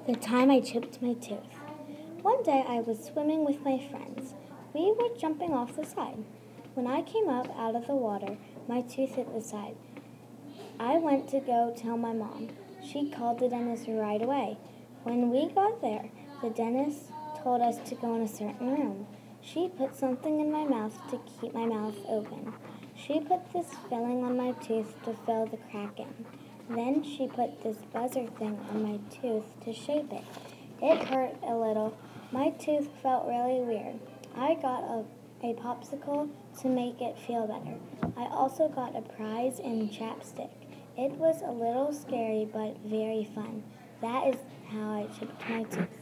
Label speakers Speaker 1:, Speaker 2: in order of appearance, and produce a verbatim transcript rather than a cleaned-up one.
Speaker 1: The time I chipped my tooth. One day I was swimming with my friends. We were jumping off the side. When I came up out of the water, my tooth hit the side. I went to go tell my mom. She called the dentist right away. When we got there, the dentist told us to go in a certain room. She put something in my mouth to keep my mouth open. She put this filling on my tooth to fill the crack in. Then she put this buzzer thing on my tooth to shape it. It hurt a little. My tooth felt really weird. I got a, a popsicle to make it feel better. I also got a prize in chapstick. It was a little scary but very fun. That is how I chipped my tooth.